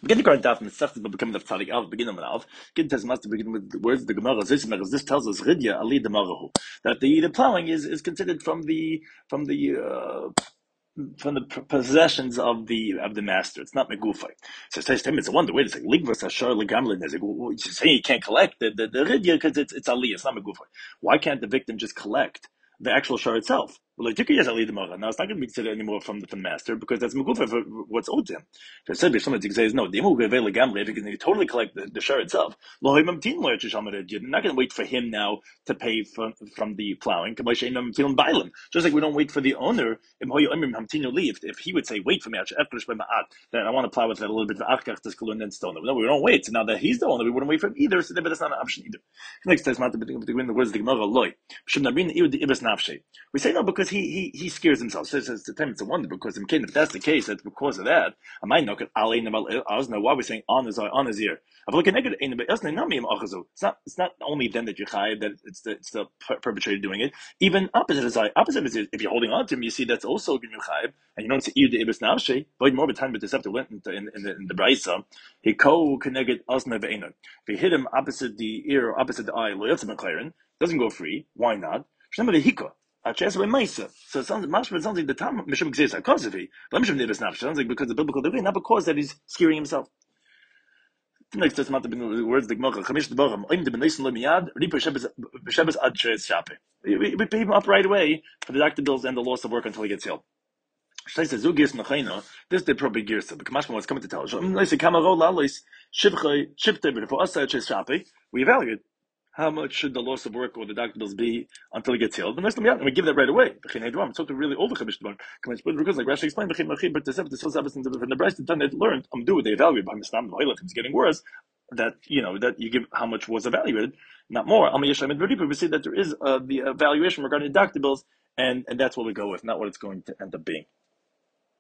Begin the current daf and the but becoming the tzadik al beginning of alf. Gintas must begin with the words of the Gemara. This tells us ridya ali demarahu that the plowing is considered from the possessions of the master. It's not megufay. So it says to him, it's a wonder. Wait a second. Ligvas ashar legamlin. You're saying you can't collect the ridya because it's ali. It's not megufay. Why can't the victim just collect the actual shar itself? Well, like, now it's not going to be considered anymore from the master because that's megufay for what's owed to him. So I said, if someone says no, if you can totally collect the shar itself, you're not going to wait for him now to pay from the plowing. Just like we don't wait for the owner. If he would say, wait for me, then I want to plow with that a little bit, and then stone. No, we don't wait. So now that he's the owner, we wouldn't wait for him either, so that's not an option either. Next time, the words of the Gemara, loy. We say no because he scares himself. So it's a wonder because if that's the case, that's because of that. I might knock it. Why are we saying on his ear? It's not only then that you chayav, that it's the perpetrator doing it. Even opposite is if you're holding on to him, you see that's also giving you chayav, and you don't see the ibis nafshe. But more time with the scepter went in the brisa. He ko connected asna ve'enon. If you hit him opposite the ear or opposite the eye, doesn't go free. Why not? So it sounds mashma. It sounds like the time mishum exists because of it. But mishum ibis nafshe sounds like because the biblical decree, not because that he's scaring himself. Next, that's not the words the Gemara. Chamish the Baram. Oim de benaysin lemiyad. Ripa b'shebes ad sheres shape. We pay him up right away for the doctor bills and the loss of work until he gets healed. Shtei says zugis nachayna. This the proper girsa. The Kamashma was coming to tell us. Nice kamaro lalis shivchay shipte. But for us ad sheres shape, we evaluate how much should the loss of work or the doctor bills be until he gets healed. And we give that right away. It's talking really over Chamish the Baram. Because like Rashi explained, but the from the Bryce they learned, they evaluate by Mishnah. It's getting worse. That that you give how much was evaluated, not more. We see that there is the evaluation regarding the doctor bills, and that's what we go with, not what it's going to end up being.